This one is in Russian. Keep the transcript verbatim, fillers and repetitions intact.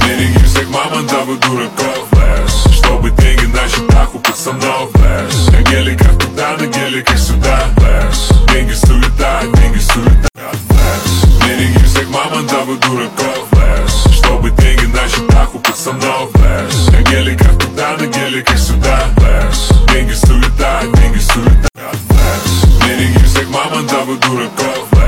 Береги всех мамон, да вы дураков, флэш. Чтобы деньги на счетах у пацанов, флэш. На геликах туда, на геликах сюда, флэш. Деньги суета, деньги суета, флэш. Береги всех мамон, да вы дураков, флэш. Чтобы деньги на счетах у пацанов, флэш. На геликах туда, на геликах сюда, флэш. Деньги суета, деньги суета, флэш. Береги всех мамон, да вы дураков, флэш.